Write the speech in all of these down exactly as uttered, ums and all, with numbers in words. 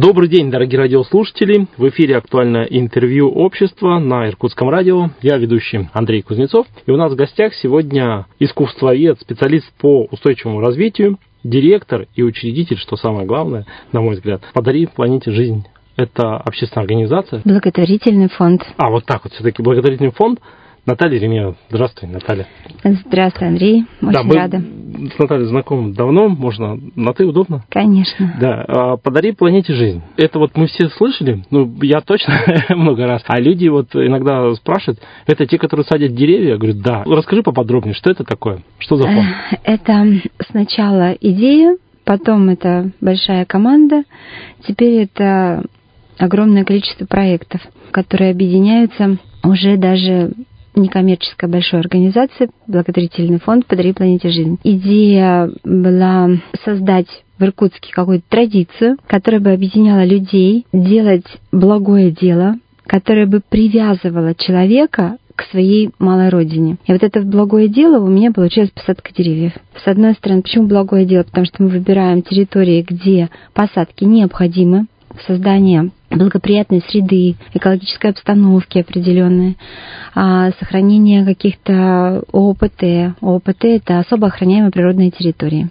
Добрый день, дорогие радиослушатели. В эфире актуальное интервью общества на Иркутском радио. Я ведущий Андрей Кузнецов. И у нас в гостях сегодня искусствовед, специалист по устойчивому развитию, директор и учредитель, что самое главное, на мой взгляд, «Подари планете жизнь». Это общественная организация. Благотворительный фонд. А, вот так вот, все-таки благотворительный фонд. Наталья Еремеева. Здравствуй, Наталья. Здравствуй, Андрей. Очень да, мы рада. С Натальей знакомы давно. Можно на «ты» удобно? Конечно. Да. «Подари планете жизнь». Это вот мы все слышали, ну, я точно много раз. А люди вот иногда спрашивают, это те, которые садят деревья? Я говорю, да. Расскажи поподробнее, что это такое? Что за фонд? Это сначала идея, потом это большая команда, теперь это огромное количество проектов, которые объединяются уже даже некоммерческая большая организация, благотворительный фонд «Подари планете жизнь». Идея была создать в Иркутске какую-то традицию, которая бы объединяла людей, делать благое дело, которое бы привязывало человека к своей малой родине. И вот это благое дело у меня получилось посадка деревьев. С одной стороны, почему благое дело? Потому что мы выбираем территории, где посадки необходимы, создание благоприятной среды, экологической обстановки определенной, сохранение каких-то ООПТ. ООПТ – это особо охраняемые природные территории.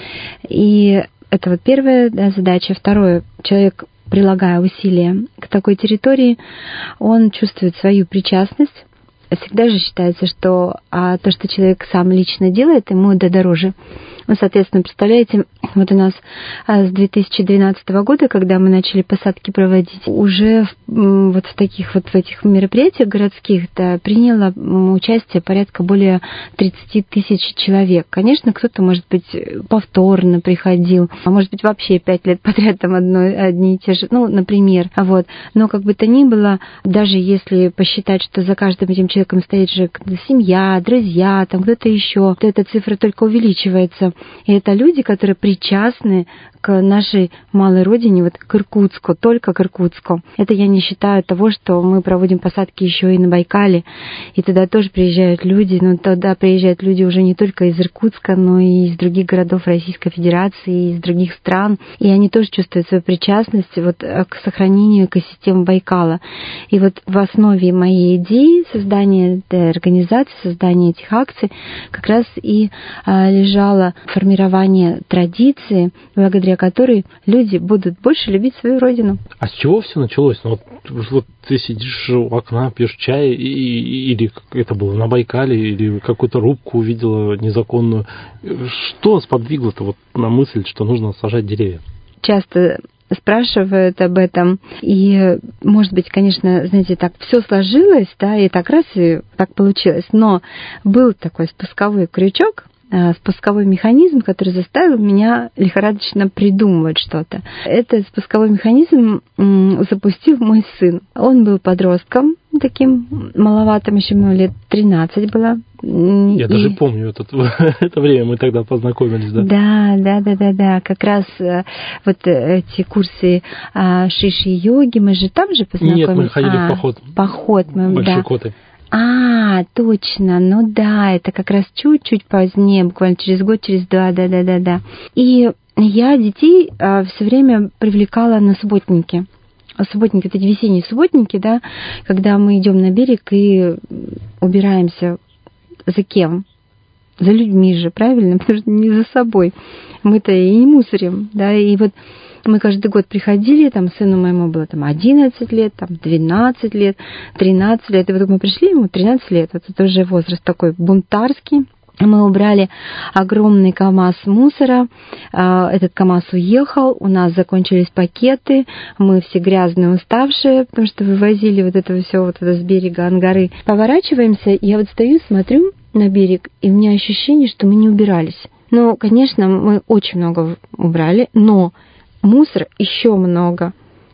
И это вот первая да, задача. Второе, человек, прилагая усилия к такой территории, он чувствует свою причастность. Всегда же считается, что а то, что человек сам лично делает, ему это дороже. Ну, соответственно, представляете, вот у нас с две тысячи двенадцатого года, когда мы начали посадки проводить, уже в, вот в таких вот в этих мероприятиях городских да, приняло участие порядка более тридцать тысяч человек. Конечно, кто-то, может быть, повторно приходил, а может быть, вообще пять лет подряд там одно, одни и те же, ну, например. Вот. Но как бы то ни было, даже если посчитать, что за каждым этим человеком стоит же семья, друзья, там кто-то еще, то эта цифра только увеличивается. И это люди, которые причастны к нашей малой родине, вот к Иркутску, только к Иркутску. Это я не считаю того, что мы проводим посадки еще и на Байкале, и туда тоже приезжают люди, но туда приезжают люди уже не только из Иркутска, но и из других городов Российской Федерации, из других стран, и они тоже чувствуют свою причастность вот к сохранению экосистемы Байкала. И вот в основе моей идеи создания этой организации, создания этих акций как раз и лежало формирование традиции, благодаря которой люди будут больше любить свою родину. А с чего все началось? Ну, вот, вот ты сидишь у окна, пьешь чай, и, и, или это было на Байкале, или какую-то рубку увидела незаконную. Что сподвигло-то вот на мысль, что нужно сажать деревья? Часто спрашивают об этом, и, может быть, конечно, знаете, так все сложилось, да, и так раз, и так получилось, но был такой спусковой крючок, спусковой механизм, который заставил меня лихорадочно придумывать что-то. Этот спусковой механизм запустил мой сын. Он был подростком, таким маловатым, еще ему лет тринадцать было. Я и... даже помню это, это время, мы тогда познакомились, да? Да, да, да, да, да. Как раз вот эти курсы шиши-йоги, мы же там же познакомились. Нет, мы ходили а, в поход. Поход мы, Большие да. коты. А, точно, ну да, это как раз чуть-чуть позднее, буквально через год, через два, да-да-да-да. И я детей а, все время привлекала на субботники. Субботники, вот эти весенние субботники, да, когда мы идем на берег и убираемся за кем? За людьми же, правильно? Потому что не за собой. Мы-то и не мусорим, да, и вот мы каждый год приходили, там сыну моему было там одиннадцать лет, там двенадцать лет, тринадцать лет, и вот мы пришли, ему тринадцать лет, вот это уже возраст такой бунтарский. Мы убрали огромный КАМАЗ мусора, этот КАМАЗ уехал, у нас закончились пакеты, мы все грязные, уставшие, потому что вывозили вот это все вот это с берега Ангары. Поворачиваемся, я вот стою, смотрю на берег, и у меня ощущение, что мы не убирались. Ну, конечно, мы очень много убрали, но мусор еще много.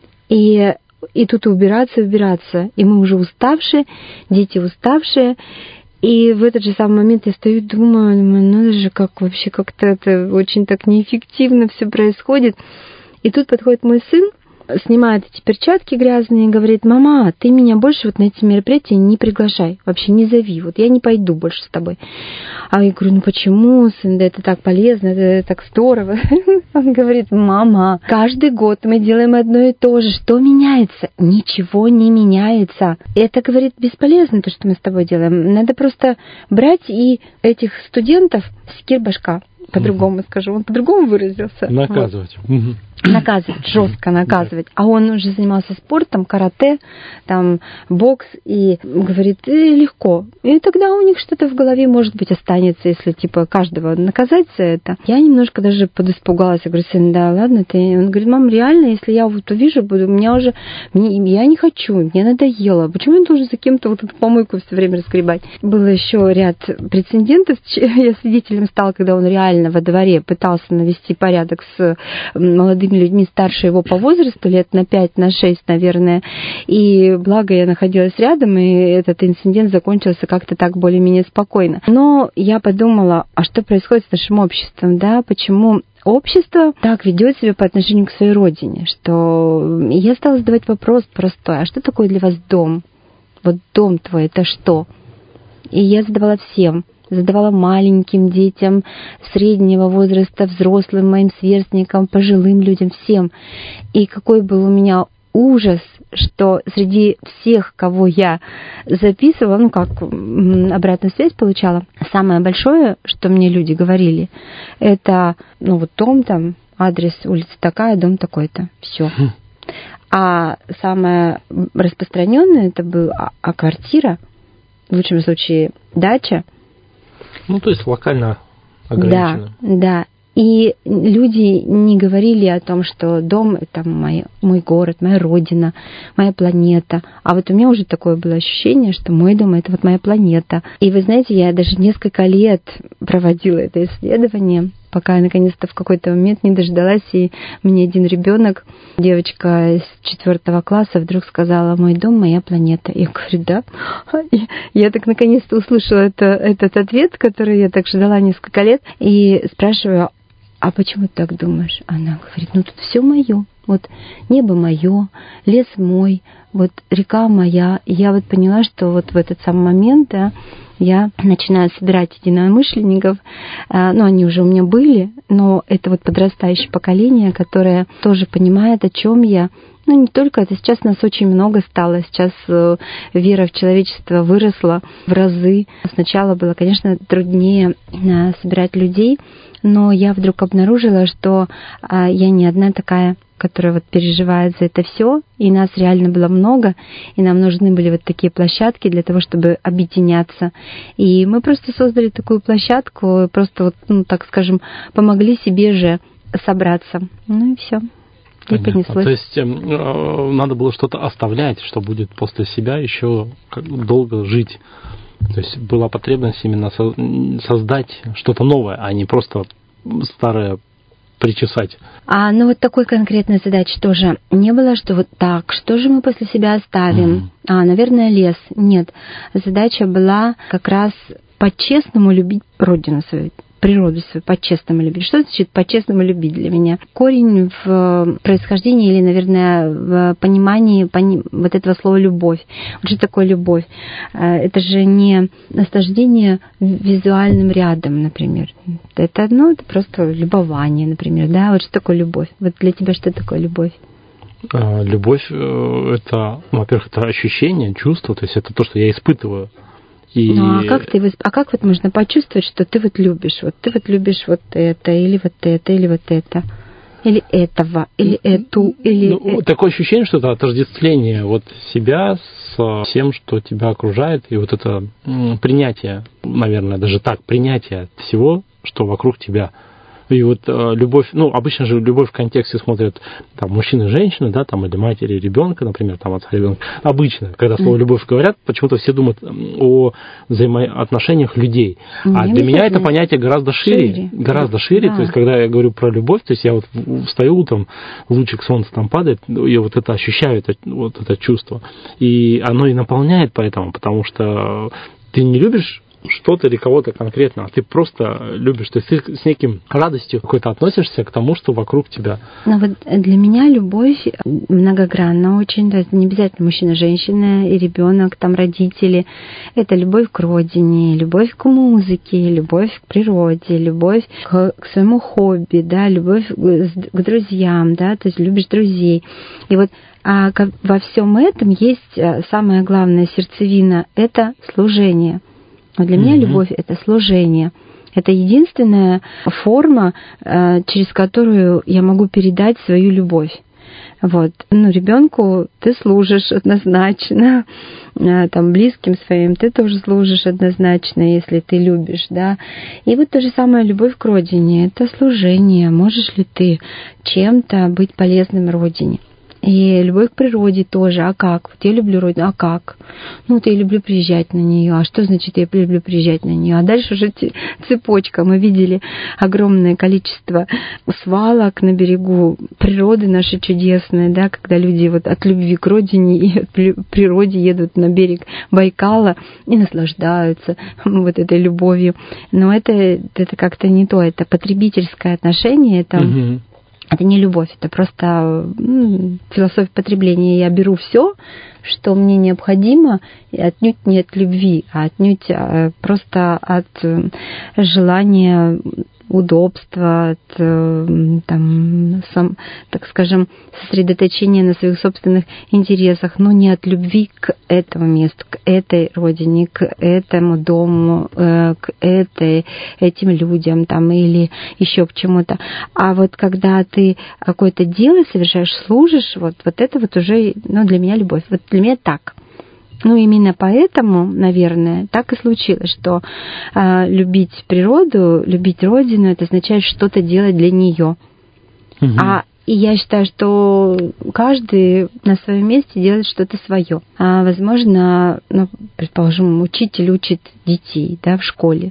И, и тут убираться, убираться. И мы уже уставшие, дети уставшие. И в этот же самый момент я стою и думаю, думаю, ну это же как вообще как-то это очень так неэффективно все происходит. И тут подходит мой сын, снимает эти перчатки грязные и говорит: мама, ты меня больше вот на эти мероприятия не приглашай, вообще не зови, вот я не пойду больше с тобой. А я говорю: ну почему, сын, да это так полезно, это так здорово. Он говорит: мама, каждый год мы делаем одно и то же, что меняется? Ничего не меняется. Это, говорит, бесполезно, то, что мы с тобой делаем. Надо просто брать и этих студентов секир башка. По-другому угу. скажу, он по-другому выразился. Наказывать. Вот. Угу. Наказывать, жестко наказывать. А он уже занимался спортом, карате, там, бокс, и говорит: э, легко. И тогда у них что-то в голове, может быть, останется, если, типа, каждого наказать за это. Я немножко даже подиспугалась. Я говорю: сын, да ладно ты. Он говорит: мам, реально, если я вот увижу, буду, у меня уже, мне, я не хочу, мне надоело. Почему я должен за кем-то вот эту помойку все время разгребать? Было еще ряд прецедентов. Я свидетелем стала, когда он реально во дворе пытался навести порядок с молодыми людьми старше его по возрасту, лет на пять, на шесть, наверное. И благо я находилась рядом, и этот инцидент закончился как-то так более-менее спокойно. Но я подумала, а что происходит с нашим обществом, да, почему общество так ведет себя по отношению к своей родине, что я стала задавать вопрос простой: а что такое для вас дом? Вот дом твой, это что? И я задавала всем. Задавала маленьким детям, среднего возраста, взрослым моим сверстникам, пожилым людям, всем. И какой был у меня ужас, что среди всех, кого я записывала, ну как обратную связь получала, самое большое, что мне люди говорили, это, ну вот дом там, адрес, улица такая, дом такой-то, все. А самое распространенное это была а квартира, в лучшем случае дача. Ну, то есть локально ограничено. Да, да. И люди не говорили о том, что дом — это мой, мой город, моя родина, моя планета. А вот у меня уже такое было ощущение, что мой дом — это вот моя планета. И вы знаете, я даже несколько лет проводила это исследование, пока я наконец-то в какой-то момент не дождалась, и мне один ребенок, девочка из четвертого класса, вдруг сказала: мой дом — моя планета. Я говорю: да. И я так наконец-то услышала это, этот ответ, который я так ждала несколько лет, и спрашиваю: а почему ты так думаешь? Она говорит: ну тут все мое. Вот небо мое, лес мой, вот река моя. И я вот поняла, что вот в этот самый момент, да, я начинаю собирать единомышленников. Ну, они уже у меня были, но это вот подрастающее поколение, которое тоже понимает, о чем я. Ну, не только это. Сейчас нас очень много стало. Сейчас вера в человечество выросла в разы. Сначала было, конечно, труднее собирать людей, но я вдруг обнаружила, что я не одна такая, которая вот переживает за это все, и нас реально было много, и нам нужны были вот такие площадки для того, чтобы объединяться. И мы просто создали такую площадку, просто вот, ну, так скажем, помогли себе же собраться. Ну и все. И понеслось. То есть э, надо было что-то оставлять, что будет после себя еще долго жить. То есть была потребность именно создать что-то новое, а не просто старое причесать. А, ну вот такой конкретной задачи тоже не было, что вот так, что же мы после себя оставим? Mm-hmm. А, наверное, лес. Нет. Задача была как раз по-честному любить родину свою, природу свою, по-честному любить. Что значит по-честному любить для меня? Корень в происхождении или, наверное, в понимании пони... вот этого слова «любовь». Вот что такое любовь? Это же не наслаждение визуальным рядом, например. Это одно, это просто любование, например. Да? Вот что такое любовь? Вот для тебя что такое любовь? Любовь — это, во-первых, это ощущение, чувство, то есть это то, что я испытываю. И... Ну, а как ты, а как вот можно почувствовать, что ты вот любишь, вот ты вот любишь вот это, или вот это, или вот это, или этого, или эту, или... Ну, такое ощущение, что это отождествление вот себя с всем, что тебя окружает, и вот это принятие, наверное, даже так, принятие всего, что вокруг тебя. И вот э, любовь, ну, обычно же любовь в контексте смотрят там мужчина и женщина, да, там, или матери и ребенка, например, там, отца и ребенка. Обычно, когда слово любовь говорят, почему-то все думают о взаимоотношениях людей. Не, а для меня это понятие гораздо шире, шире. гораздо да. шире. Да. То есть, когда я говорю про любовь, то есть я вот встаю, там, лучик солнца там падает, и вот это ощущаю, это, вот это чувство. И оно и наполняет поэтому, потому что ты не любишь что-то или кого-то конкретно, а ты просто любишь, то есть ты с неким радостью какой-то относишься к тому, что вокруг тебя. Ну вот для меня любовь многогранна очень, то есть не обязательно мужчина, женщина и ребенок, там родители. Это любовь к родине, любовь к музыке, любовь к природе, любовь к, к своему хобби, да, любовь к друзьям, да, то есть любишь друзей. И вот а во всем этом есть самая главная сердцевина – это служение. Но для mm-hmm. меня любовь – это служение. Это единственная форма, через которую я могу передать свою любовь. Вот. Ну, ребенку ты служишь однозначно, там, близким своим ты тоже служишь однозначно, если ты любишь, да. И вот то же самое любовь к родине – это служение. Можешь ли ты чем-то быть полезным родине? И любовь к природе тоже. А как? Вот я люблю родину. А как? Ну, вот я люблю приезжать на нее. А что значит я люблю приезжать на нее? А дальше уже цепочка. Мы видели огромное количество свалок на берегу природы нашей чудесной, да, когда люди вот от любви к родине и от природе едут на берег Байкала и наслаждаются вот этой любовью. Но это, это как-то не то. Это потребительское отношение. Это... Mm-hmm. Это не любовь, это просто ну, философия потребления. Я беру все, что мне необходимо, и отнюдь не от любви, а отнюдь просто от желания удобства, от, там, сам, так скажем, сосредоточения на своих собственных интересах, но не от любви к этому месту, к этой родине, к этому дому, к этой, этим людям там, или еще к чему-то. А вот когда ты какое-то дело совершаешь, служишь, вот, вот это вот уже ну, для меня любовь. Вот для меня так. Ну, именно поэтому, наверное, так и случилось, что э, любить природу, любить родину, это означает что-то делать для нее. Угу. А и я считаю, что каждый на своем месте делает что-то свое. А, возможно, ну, предположим, учитель учит детей, да, в школе.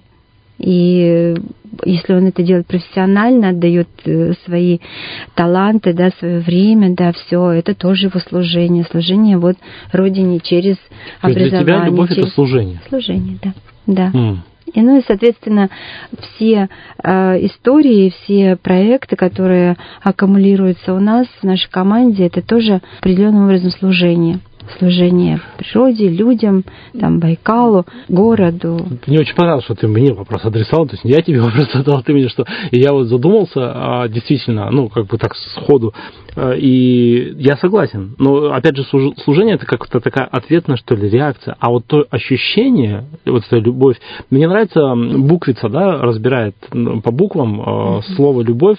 И если он это делает профессионально, отдает свои таланты, да, свое время, да, все, это тоже его служение. Служение вот родине через То образование. Для тебя любовь через... это служение. Служение, да. Да. Mm. И, ну и, соответственно, все э, истории, все проекты, которые аккумулируются у нас в нашей команде, это тоже определенным образом служение. Служение природе, людям, там, Байкалу, городу. Мне очень понравилось, что ты мне вопрос адресовал, то есть я тебе вопрос задал, ты мне что... И я вот задумался, а, действительно, ну, как бы так сходу, а, и я согласен, но, опять же, служение – это как-то такая ответная, что ли, реакция, а вот то ощущение, вот эта любовь, мне нравится буквица, да, разбирает по буквам а, слово «любовь»,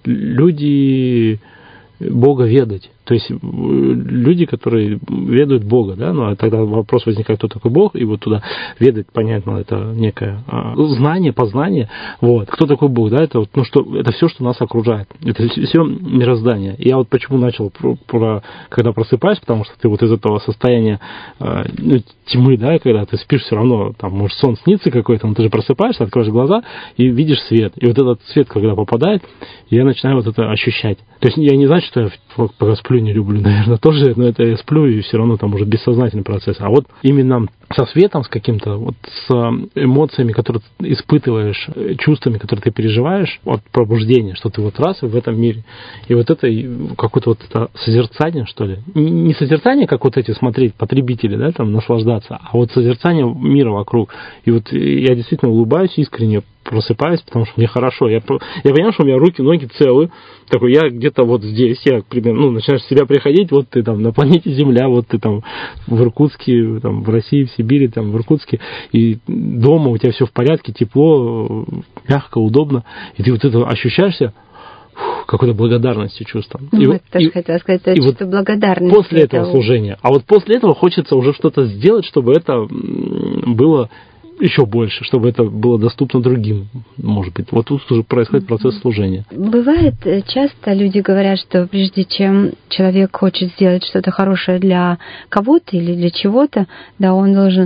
люди Бога ведать. То есть люди, которые ведают Бога, да, ну, а тогда вопрос возникает, кто такой Бог, и вот туда ведать, понятно, это некое знание, познание, вот, кто такой Бог, да, это вот, ну, что, это все, что нас окружает, это все мироздание. И я вот почему начал про, про, когда просыпаюсь, потому что ты вот из этого состояния ну, тьмы, да, когда ты спишь, все равно, там, может, сон снится какой-то, но ты же просыпаешься, откроешь глаза и видишь свет, и вот этот свет, когда попадает, я начинаю вот это ощущать. То есть я не знаю, что я пока сплю, не люблю, наверное, тоже, но это я сплю, и все равно там уже бессознательный процесс. А вот именно со светом, с каким-то, вот с эмоциями, которые ты испытываешь, чувствами, которые ты переживаешь от пробуждения, что ты вот раз и в этом мире. И вот это какое-то вот это созерцание, что ли. Не созерцание, как вот эти смотреть потребители, да, там наслаждаться, а вот созерцание мира вокруг. И вот я действительно улыбаюсь искренне, просыпаюсь, потому что мне хорошо. Я, я понимаю, что у меня руки, ноги целы. Такой, я где-то вот здесь, я примерно, ну, начинаешь в себя приходить, вот ты там на планете Земля, вот ты там в Иркутске, там в России, в Сибири, там в Иркутске, и дома у тебя все в порядке, тепло, мягко, удобно, и ты вот это ощущаешься какой-то благодарностью чувством. Ну, и, вот тоже и, хотела сказать, это чувство вот благодарности. После этого того. служения. А вот после этого хочется уже что-то сделать, чтобы это было еще больше, чтобы это было доступно другим, может быть. Вот тут уже происходит процесс служения. Бывает, часто люди говорят, что прежде чем человек хочет сделать что-то хорошее для кого-то или для чего-то, да, он должен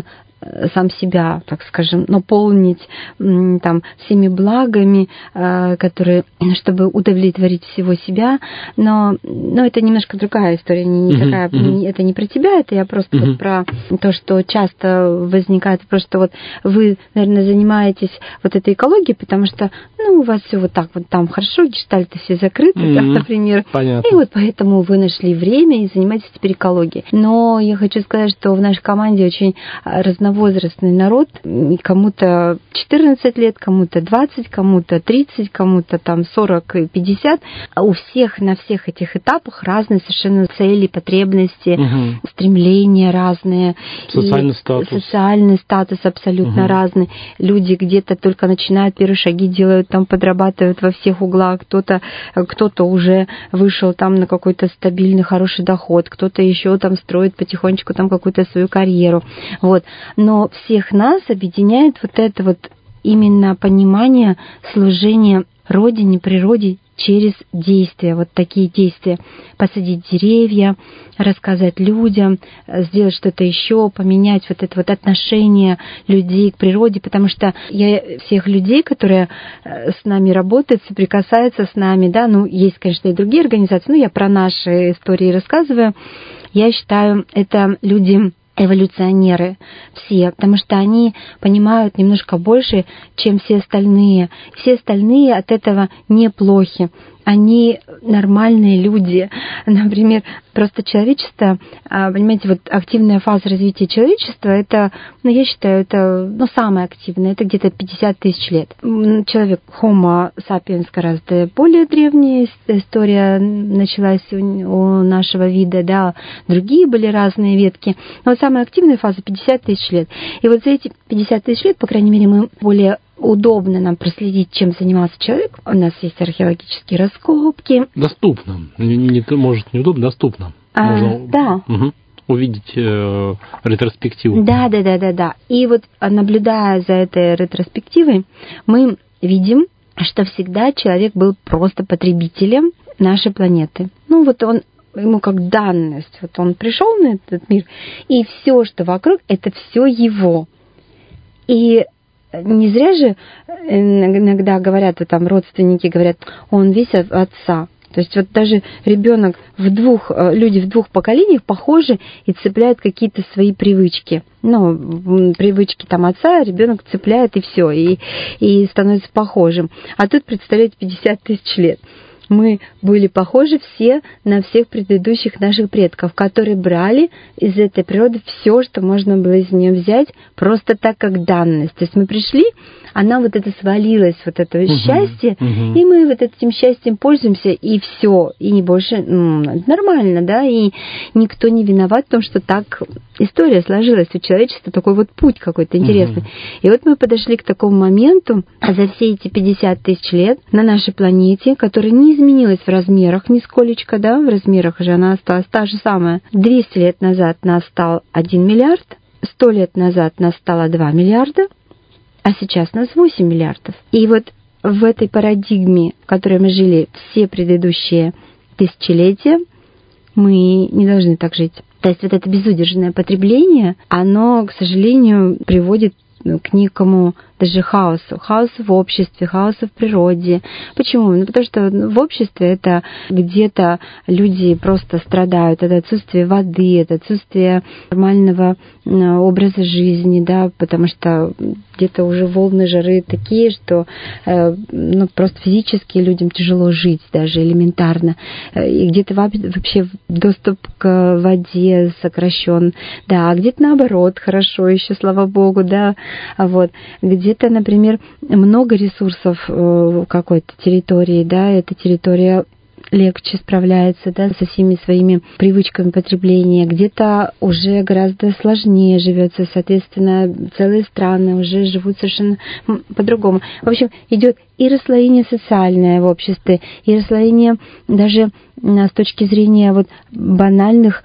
сам себя, так скажем, наполнить там всеми благами, которые, чтобы удовлетворить всего себя, но, но это немножко другая история, не, не uh-huh, такая, uh-huh. это не про тебя, это я просто uh-huh. вот про то, что часто возникает, просто вот вы, наверное, занимаетесь вот этой экологией, потому что, ну, у вас все вот так вот там хорошо, гештальты все закрыты, uh-huh. там, например, Понятно. И вот поэтому вы нашли время и занимаетесь теперь экологией. Но я хочу сказать, что в нашей команде очень разновозрастный народ, кому-то четырнадцать лет, кому-то двадцать, кому-то тридцать, кому-то там сорок и пятьдесят. У всех на всех этих этапах разные совершенно цели, потребности, угу. стремления разные. Социальный и статус. Социальный статус абсолютно угу. разный. Люди где-то только начинают первые шаги делают, там подрабатывают во всех углах. Кто-то, кто-то уже вышел там на какой-то стабильный, хороший доход, кто-то еще там строит потихонечку там какую-то свою карьеру. Вот. Но всех нас объединяет вот это вот именно понимание служения Родине, природе через действия, вот такие действия. Посадить деревья, рассказать людям, сделать что-то еще, поменять вот это вот отношение людей к природе, потому что я всех людей, которые с нами работают, соприкасаются с нами, да, ну, есть, конечно, и другие организации, но я про наши истории рассказываю, я считаю, это люди эволюционеры все, потому что они понимают немножко больше, чем все остальные. Все остальные от этого неплохи. Они нормальные люди. Например, просто человечество, понимаете, вот активная фаза развития человечества, это, ну, я считаю, это, ну, самая активная, это где-то пятьдесят тысяч лет. Человек Homo sapiens гораздо более древняя история началась у нашего вида, да, другие были разные ветки, но вот самая активная фаза пятьдесят тысяч лет. И вот за эти пятьдесят тысяч лет, по крайней мере, мы более удобно нам проследить, чем занимался человек. У нас есть археологические раскопки. Доступно. Не, не, может, неудобно, доступно. А, Можно да. Угу. увидеть э, ретроспективу. Да, да, да, да, да. И вот, наблюдая за этой ретроспективой, мы видим, что всегда человек был просто потребителем нашей планеты. Ну, вот он ему как данность. Вот он пришел на этот мир, и все, что вокруг, это все его. И не зря же иногда говорят, вот там родственники говорят, он весь от отца. То есть вот даже ребенок в двух, люди в двух поколениях похожи и цепляют какие-то свои привычки. Ну, привычки там отца ребенок цепляет и все, и, и становится похожим. А тут, представляете, пятьдесят тысяч лет. Мы были похожи все на всех предыдущих наших предков, которые брали из этой природы все, что можно было из нее взять, просто так, как данность. То есть мы пришли, она вот это свалилась, вот это uh-huh, счастье, uh-huh. и мы вот этим счастьем пользуемся, и все, и не больше, ну, нормально, да, и никто не виноват в том, что так история сложилась у человечества, такой вот путь какой-то интересный. Uh-huh. И вот мы подошли к такому моменту, за все эти пятьдесят тысяч лет на нашей планете, которая не изменилась в размерах нисколечко, да, в размерах же она осталась та же самая. двести лет назад нас стал один миллиард, сто лет назад нас стало два миллиарда, а сейчас нас восемь миллиардов. И вот в этой парадигме, в которой мы жили все предыдущие тысячелетия, мы не должны так жить. То есть вот это безудержное потребление, оно, к сожалению, приводит к некому даже хаосу. Хаосу в обществе, хаосу в природе. Почему? Ну, потому что в обществе это где-то люди просто страдают. Это отсутствие воды, это отсутствие нормального образа жизни, да, потому что где-то уже волны жары такие, что ну, просто физически людям тяжело жить, даже элементарно. И где-то вообще доступ к воде сокращен. Да, а где-то наоборот, хорошо еще, слава богу, да, вот. Где-то, например, много ресурсов какой-то территории, да, эта территория легче справляется, да, со всеми своими привычками потребления. Где-то уже гораздо сложнее живется, соответственно, целые страны уже живут совершенно по-другому. В общем, идет и расслоение социальное в обществе, и расслоение даже с точки зрения вот банальных,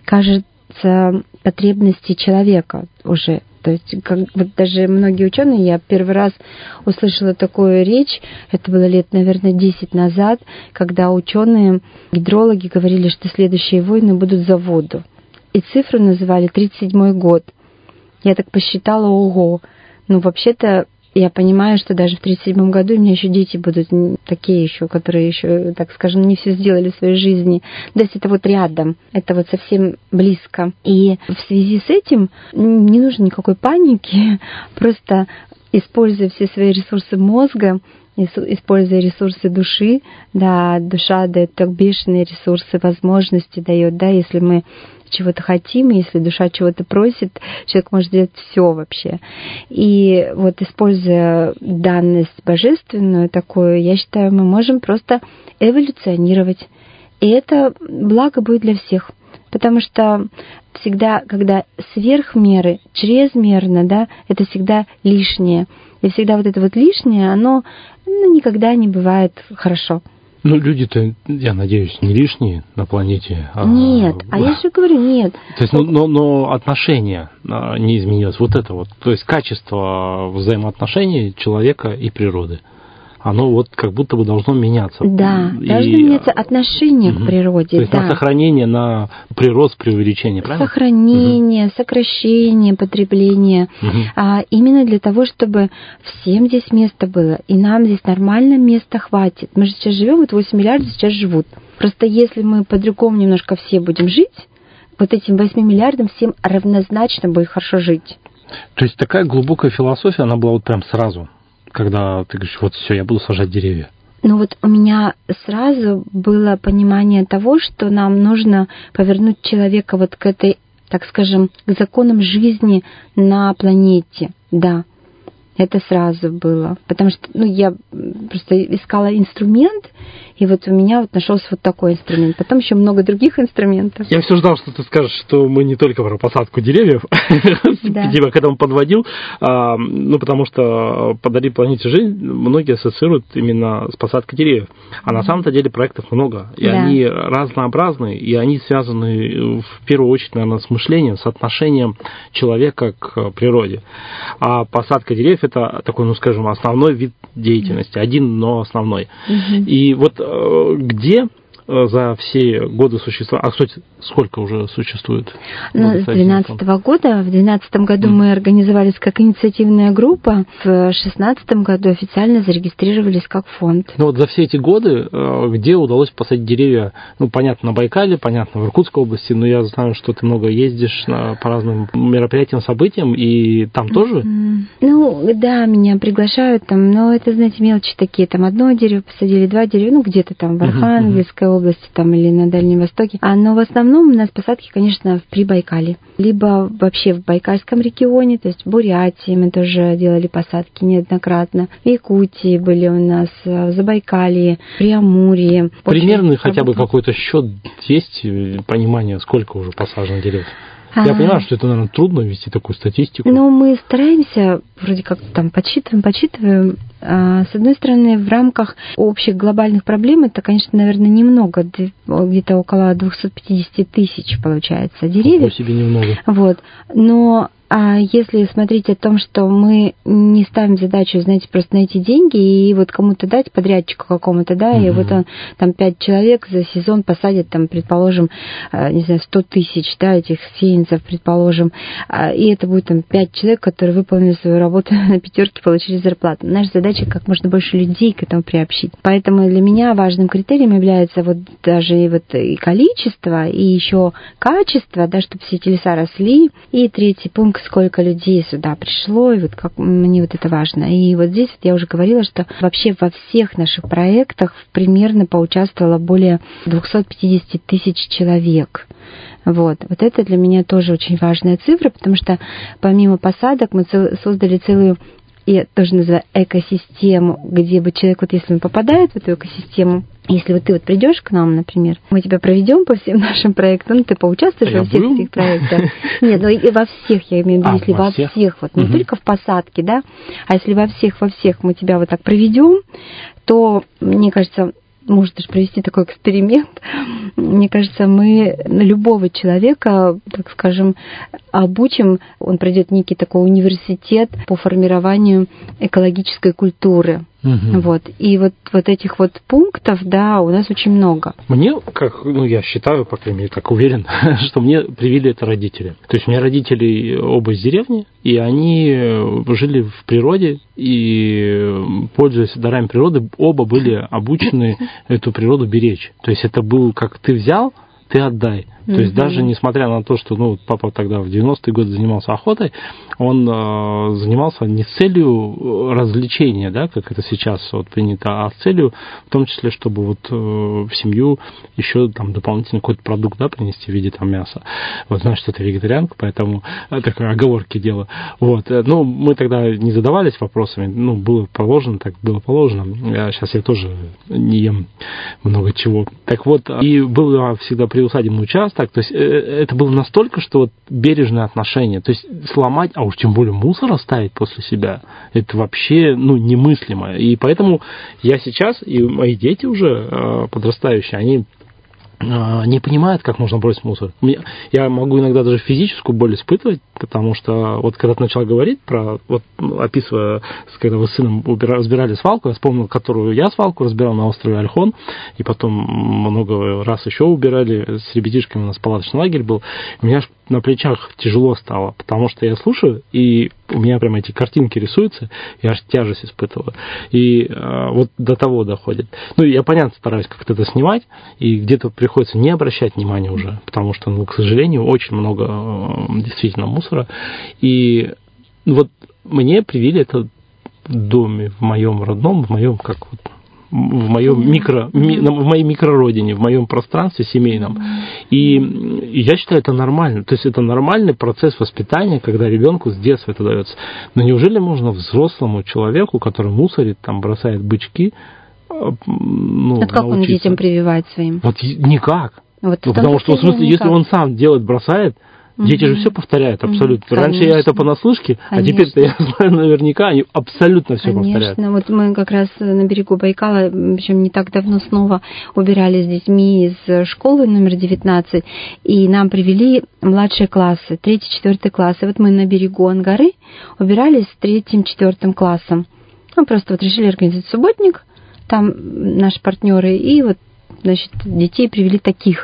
кажется, потребностей человека уже. То есть, как, вот даже многие ученые, я первый раз услышала такую речь, это было лет, наверное, десять назад, когда ученые, гидрологи говорили, что следующие войны будут за воду. И цифру называли тридцать седьмой год. Я так посчитала, ого. Ну, вообще-то, я понимаю, что даже в тридцать седьмом году у меня еще дети будут такие еще, которые еще, так скажем, не все сделали в своей жизни. То есть это вот рядом, это вот совсем близко. И в связи с этим не нужно никакой паники, просто используя все свои ресурсы мозга, используя ресурсы души, да, душа дает так бешеные ресурсы, возможности дает, да, если мы чего-то хотим, если душа чего-то просит, человек может сделать все вообще. И вот используя данность божественную такую, я считаю, мы можем просто эволюционировать. И это благо будет для всех. Потому что всегда, когда сверх меры, чрезмерно, да, это всегда лишнее. И всегда вот это вот лишнее, оно ну, никогда не бывает хорошо. Ну, люди-то, я надеюсь, не лишние на планете. А... Нет, а я же говорю, нет. То есть, ну, но, но отношение не изменилось. Вот это вот. То есть, качество взаимоотношений человека и природы. Оно вот как будто бы должно меняться. Да, и... должно меняться отношение угу. к природе. То есть, да. на сохранение, на прирост, преувеличение, правильно? Сохранение, угу. сокращение, потребление. Угу. А, именно для того, чтобы всем здесь место было. И нам здесь нормально места хватит. Мы же сейчас живем, вот восемь миллиардов сейчас живут. Просто если мы по-другому немножко все будем жить, вот этим восьми миллиардам всем равнозначно будет хорошо жить. То есть, такая глубокая философия, она была вот прям сразу, когда ты говоришь, вот все, я буду сажать деревья? Ну вот у меня сразу было понимание того, что нам нужно повернуть человека вот к этой, так скажем, к законам жизни на планете. Да, это сразу было. Потому что ну, я просто искала инструмент, и вот у меня вот нашелся вот такой инструмент. Потом еще много других инструментов. Я все ждал, что ты скажешь, что мы не только про посадку деревьев, да. когда он подводил, а, ну, потому что «Подари планете жизнь» многие ассоциируют именно с посадкой деревьев. А на самом-то деле проектов много, и да. они разнообразны, и они связаны в первую очередь, наверное, с мышлением, с отношением человека к природе. А посадка деревьев – это такой, ну, скажем, основной вид деятельности, один, но основной. Угу. И вот где за все годы существования... А, кстати, сколько уже существует? Ну, с две тысячи двенадцатого года. В две тысячи двенадцатом году mm. мы организовались как инициативная группа. В две тысячи шестнадцатом году официально зарегистрировались как фонд. Ну, вот за все эти годы, где удалось посадить деревья? Ну, понятно, на Байкале, понятно, в Иркутской области, но я знаю, что ты много ездишь на, по разным мероприятиям, событиям, и там тоже? Mm. Ну, да, меня приглашают там, но это, знаете, мелочи такие. Там одно дерево посадили, два дерева, ну, где-то там в Архангельской mm-hmm. области там, или на Дальнем Востоке. А, но в основном у нас посадки, конечно, в Прибайкале. Либо вообще в Байкальском регионе, то есть в Бурятии мы тоже делали посадки неоднократно. В Якутии были у нас, в Забайкалье, в Преамурье. Примерно хотя бы какой-то счет есть, понимание, сколько уже посажено деревьев? Я а... понимаю, что это, наверное, трудно вести такую статистику. Ну, мы стараемся, вроде как там подсчитываем, подсчитываем. А, с одной стороны, в рамках общих глобальных проблем это, конечно, наверное, немного, где-то около двести пятьдесят тысяч получается деревьев. Ничего себе немного. Вот. Но а если смотреть о том, что мы не ставим задачу, знаете, просто найти деньги и вот кому-то дать, подрядчику какому-то, да, mm-hmm. и вот он, там пять человек за сезон посадит, там, предположим, не знаю, сто тысяч, да, этих сеянцев, предположим, и это будет там пять человек, которые выполнили свою работу на пятерке, получили зарплату. Наша задача как можно больше людей к этому приобщить. Поэтому для меня важным критерием является вот даже и вот и количество, и еще качество, да, чтобы все эти леса росли. И третий пункт, сколько людей сюда пришло, и вот как мне вот это важно. И вот здесь вот я уже говорила, что вообще во всех наших проектах примерно поучаствовало более двести пятьдесят тысяч человек. Вот. Вот это для меня тоже очень важная цифра, потому что помимо посадок мы цел, создали целую, я тоже называю, экосистему, где бы человек, вот если он попадает в эту экосистему, если вот ты вот придешь к нам, например, мы тебя проведем по всем нашим проектам, ну, ты поучаствуешь я во всех был? этих проектах. Нет, ну и во всех, я имею в виду, а, если во, во всех, всех вот, не угу. только в посадке, да, а если во всех, во всех мы тебя вот так проведем, то, мне кажется, может даже провести такой эксперимент. Мне кажется, мы любого человека, так скажем, обучим, он пройдет некий такой университет по формированию экологической культуры. Угу. Вот. И вот, вот этих вот пунктов, да, у нас очень много. Мне, как, ну, я считаю, по крайней мере, так уверен, что мне привили это родители. То есть у меня родители оба из деревни, и они жили в природе, и, пользуясь дарами природы, оба были обучены эту природу беречь. То есть это был, как ты взял, ты отдай. То mm-hmm. есть даже несмотря на то, что ну, папа тогда в девяностые годы занимался охотой, он э, занимался не с целью развлечения, да, как это сейчас вот принято, а с целью в том числе, чтобы вот э, в семью еще там дополнительный какой-то продукт, да, принести в виде там мяса. Вот знаешь, что ты вегетарианка, поэтому такая оговорки дело. Вот. Ну, мы тогда не задавались вопросами, ну, было положено, так было положено. Сейчас я тоже не ем много чего. Так вот, и было всегда приусадебный участок. То есть это было настолько, что вот бережное отношение, то есть сломать, а уж тем более мусор оставить после себя, это вообще ну, немыслимо. И поэтому я сейчас, и мои дети уже подрастающие, они не понимают, как нужно бросить мусор. Я могу иногда даже физическую боль испытывать, потому что вот когда ты начал говорить про, вот описывая, когда вы с сыном разбирали свалку, я вспомнил, которую я свалку разбирал на острове Ольхон, и потом много раз еще убирали с ребятишками, у нас палаточный лагерь был, у меня на плечах тяжело стало, потому что я слушаю, и у меня прямо эти картинки рисуются, я аж тяжесть испытываю. И э, вот до того доходит. Ну, я, понятно, стараюсь как-то это снимать, и где-то приходится не обращать внимания уже, потому что, ну, к сожалению, очень много э, действительно мусора. И вот мне привили это в доме, в моем родном, в моем, как вот, в моем микро, ми, в моей микрородине, в моем пространстве семейном. И, и я считаю, это нормально. То есть это нормальный процесс воспитания, когда ребенку с детства это дается. Но неужели можно взрослому человеку, который мусорит, там, бросает бычки, ну, вот как научиться? Он детям прививает своим? Вот никак. Вот ну, потому что, в смысле, никак. Если он сам делает, бросает, дети же все повторяют абсолютно. Конечно. Раньше я это понаслышке, а теперь-то я знаю наверняка, они абсолютно все повторяют. Конечно, вот мы как раз на берегу Байкала, причем не так давно снова убирали с детьми из школы номер девятнадцать, и нам привели младшие классы, третий, четвертый класс. И вот мы на берегу Ангары убирали с третьим, четвертым классом. Мы просто вот решили организовать субботник, там наши партнеры, и вот, значит, детей привели таких.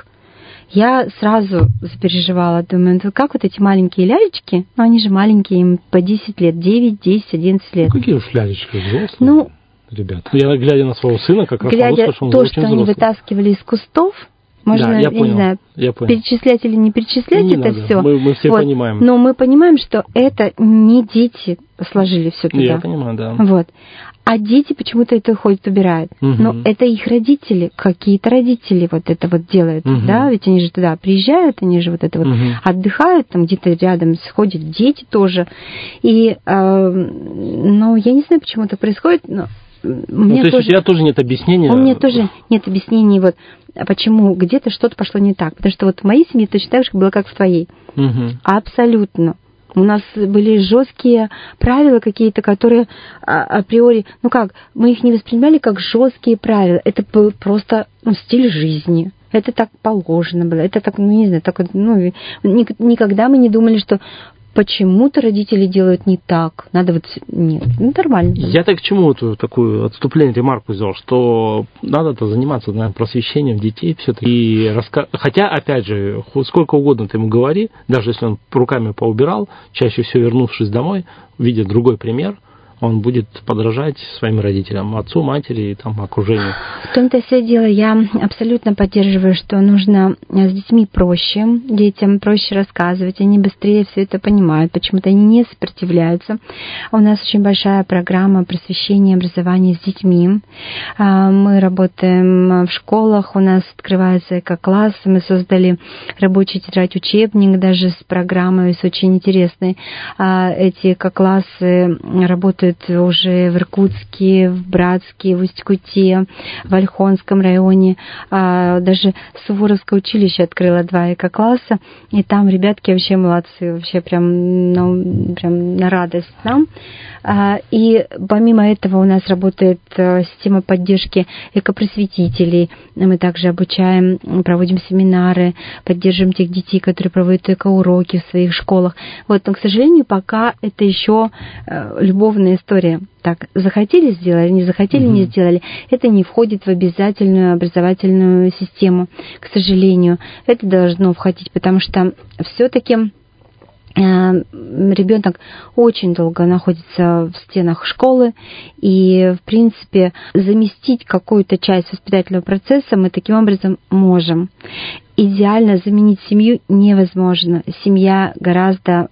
Я сразу запереживала, думаю, ну, как вот эти маленькие лялечки, ну, они же маленькие, им по десять лет, девять, десять, одиннадцать лет. Ну, какие уж лялечки, взрослые, ну, ребята. Я, глядя на своего сына, как раз глядя что он то, очень что взрослый. Они вытаскивали из кустов, можно, да, я, я понял, не знаю, я понял. перечислять или не перечислять не это надо. все. Мы, мы все вот. понимаем. Но мы понимаем, что это не дети сложили все туда. Я понимаю, да. Вот. А дети почему-то это ходят, убирают. Угу. Но это их родители, какие-то родители вот это вот делают, угу. да, ведь они же туда приезжают, они же вот это вот угу. отдыхают, там где-то рядом сходят дети тоже. И, э, ну, я не знаю, почему это происходит, но ну, то есть тоже, у тебя тоже нет объяснения? У меня тоже нет объяснений, вот, почему где-то что-то пошло не так. Потому что вот в моей семье точно так же было, как в твоей. Угу. Абсолютно. У нас были жесткие правила какие-то, которые а, априори, ну как, мы их не воспринимали как жесткие правила. Это был просто ну, стиль жизни. Это так положено было. Это так, ну не знаю, так, ну, никогда мы не думали, что почему-то родители делают не так. Надо вот... Нет, ну, нормально. Я так к чему эту такую отступление, ремарку сделал, что надо-то заниматься, наверное, просвещением детей все-таки. И раска... Хотя, опять же, сколько угодно ты ему говори, даже если он руками поубирал, чаще всего вернувшись домой, видя другой пример, он будет подражать своим родителям, отцу, матери и там, окружению. В том-то все дело, я абсолютно поддерживаю, что нужно с детьми проще, детям проще рассказывать, они быстрее все это понимают, почему-то они не сопротивляются. У нас очень большая программа просвещения и образования с детьми. Мы работаем в школах, у нас открывается эко-класс, мы создали рабочий тетрадь-учебник даже с программой, с очень интересной. Эти эко-классы работают уже в Иркутске, в Братске, в Усть-Куте, в Ольхонском районе. Даже Суворовское училище открыло два эко-класса, и там ребятки вообще молодцы, вообще прям, ну, прям на радость нам. И помимо этого у нас работает система поддержки экопросветителей. Мы также обучаем, проводим семинары, поддерживаем тех детей, которые проводят эко-уроки в своих школах. Вот, но, к сожалению, пока это еще любовные такая история. Так, захотели сделали, не захотели mm-hmm. не сделали. Это не входит в обязательную образовательную систему, к сожалению. Это должно входить, потому что все-таки ребенок очень долго находится в стенах школы, и, в принципе, заместить какую-то часть воспитательного процесса мы таким образом можем. Идеально заменить семью невозможно. Семья гораздо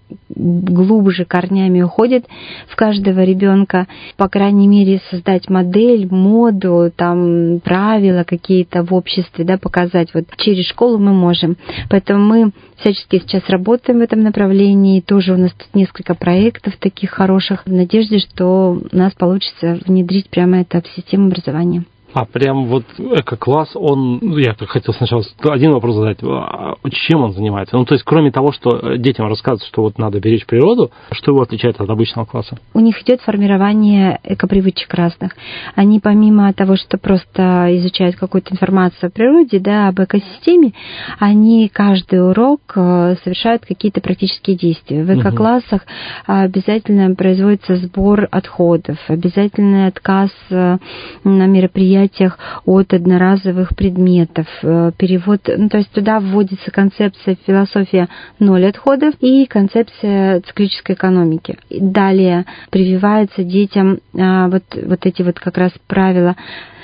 глубже корнями уходит в каждого ребенка. По крайней мере, создать модель, моду, там, правила какие-то в обществе, да, показать. Вот через школу мы можем. Поэтому мы всячески сейчас работаем в этом направлении. Тоже у нас тут несколько проектов таких хороших. В надежде, что у нас получится внедрить прямо это в систему образования. А прям вот эко-класс, он, я хотел сначала один вопрос задать, чем он занимается? Ну, то есть, кроме того, что детям рассказывают, что вот надо беречь природу, что его отличает от обычного класса? У них идет формирование экопривычек разных. Они помимо того, что просто изучают какую-то информацию о природе, да, об экосистеме, они каждый урок совершают какие-то практические действия. В эко-классах обязательно производится сбор отходов, обязательный отказ на мероприятия от одноразовых предметов, перевод, ну, то есть туда вводится концепция, философия ноль отходов и концепция циклической экономики. Далее прививаются детям а, вот, вот эти вот как раз правила,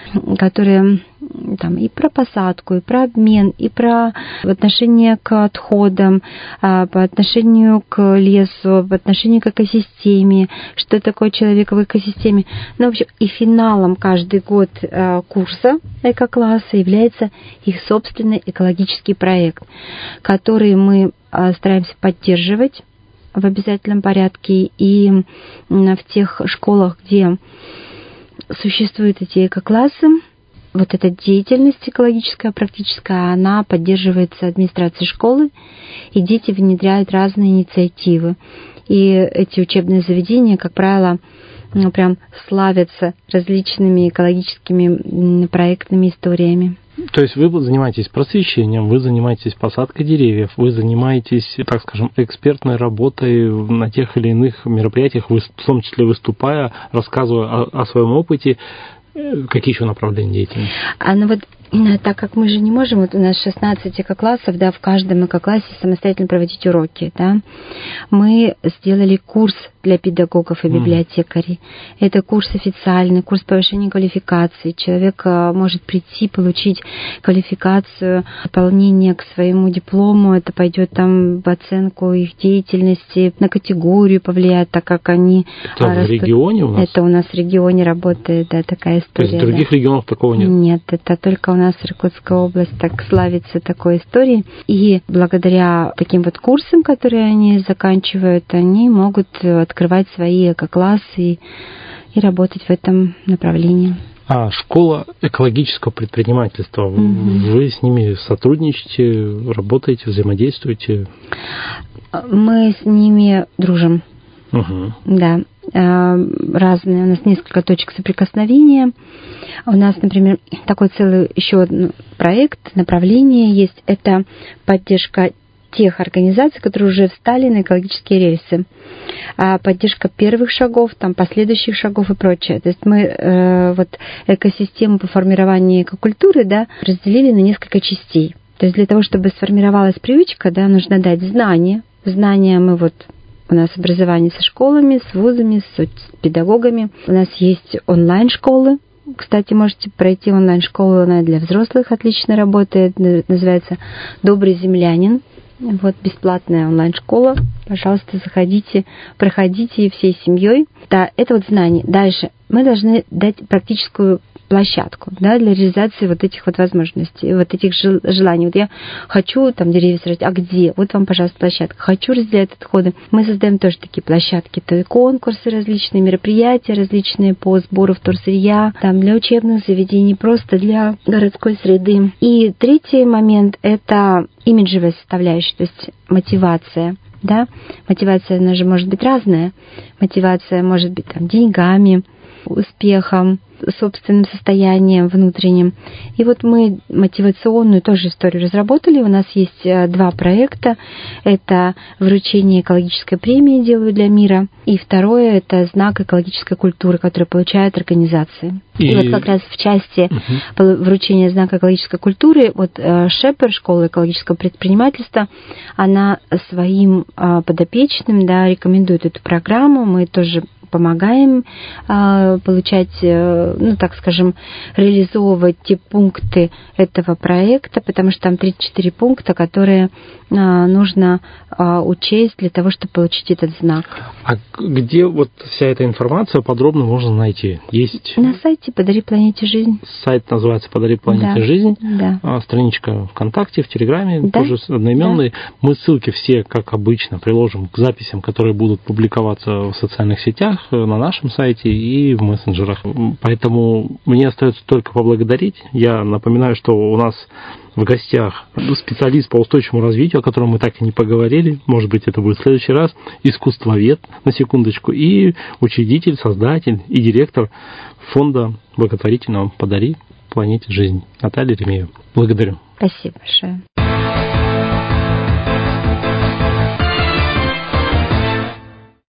которые там и про посадку, и про обмен, и про отношение к отходам, по отношению к лесу, по отношению к экосистеме, что такое человек в экосистеме. Ну, в общем, и финалом каждый год курса эко-класса является их собственный экологический проект, который мы стараемся поддерживать в обязательном порядке и в тех школах, где существуют эти эко-классы. Вот эта деятельность экологическая, практическая, она поддерживается администрацией школы, и дети внедряют разные инициативы. И эти учебные заведения, как правило, ну, прям славятся различными экологическими проектными историями. То есть вы занимаетесь просвещением, вы занимаетесь посадкой деревьев, вы занимаетесь, так скажем, экспертной работой на тех или иных мероприятиях, вы, в том числе выступая, рассказывая о, о своем опыте. Какие еще направления деятельности? А, ну вот, так как мы же не можем, вот у нас шестнадцать эко-классов, да, в каждом эко-классе самостоятельно проводить уроки, да, мы сделали курс для педагогов и библиотекарей. Mm. Это курс официальный, курс повышения квалификации. Человек может прийти, получить квалификацию, дополнение к своему диплому, это пойдет там в оценку их деятельности, на категорию повлияет, так как они это растут. В регионе у нас? Это у нас в регионе работает, да, такая история. То есть в других да. регионах такого нет? Нет, это только у нас Иркутская область так славится такой историей. И благодаря таким вот курсам, которые они заканчивают, они могут открывать свои эко-классы и, и работать в этом направлении. А школа экологического предпринимательства, угу. Вы с ними сотрудничаете, работаете, взаимодействуете? Мы с ними дружим. Угу. Да, разные. У нас несколько точек соприкосновения. У нас, например, такой целый еще один проект, направление есть. Это поддержка тех организаций, которые уже встали на экологические рельсы. Поддержка первых шагов, там, последующих шагов и прочее. То есть мы э, вот экосистему по формированию экокультуры, да, разделили на несколько частей. То есть для того, чтобы сформировалась привычка, да, нужно дать знания. Знания мы вот... У нас образование со школами, с вузами, с педагогами. У нас есть онлайн-школы. Кстати, можете пройти онлайн-школу, она для взрослых отлично работает. Называется «Добрый землянин». Вот бесплатная онлайн-школа. Пожалуйста, заходите, проходите всей семьей. Да, это вот знание. Дальше мы должны дать практическую площадку, да, для реализации вот этих вот возможностей, вот этих желаний. Вот я хочу там деревья сажать, а где? Вот вам, пожалуйста, площадка. Хочу разделять отходы. Мы создаем тоже такие площадки, то и конкурсы различные, мероприятия различные по сбору вторсырья, там для учебных заведений, просто для городской среды. И третий момент – это имиджевая составляющая, то есть мотивация. Да? Мотивация, она же может быть разная. Мотивация может быть там деньгами, успехом, собственным состоянием внутренним. И вот мы мотивационную тоже историю разработали. У нас есть два проекта. Это вручение экологической премии «Делаю для мира». И второе – это знак экологической культуры, который получают организации. И, и вот как раз в части угу. вручения знака экологической культуры, вот Шепер, школа экологического предпринимательства, она своим подопечным, да, рекомендует эту программу. Мы тоже помогаем а, получать, ну, так скажем, реализовывать те пункты этого проекта, потому что там тридцать четыре пункта, которые а, нужно а, учесть для того, чтобы получить этот знак. А где вот вся эта информация подробно можно найти? Есть на сайте «Подари планете жизнь». Сайт называется «Подари планете да, жизнь». Да. А, страничка ВКонтакте, в Телеграме, да, тоже одноименные. Да. Мы ссылки все, как обычно, приложим к записям, которые будут публиковаться в социальных сетях, на нашем сайте и в мессенджерах. Поэтому мне остается только поблагодарить. Я напоминаю, что у нас в гостях специалист по устойчивому развитию, о котором мы так и не поговорили, может быть, это будет в следующий раз, искусствовед, на секундочку, и учредитель, создатель и директор фонда благотворительного «Подари планете жизнь» Наталья Ремеева. Благодарю. Спасибо большое.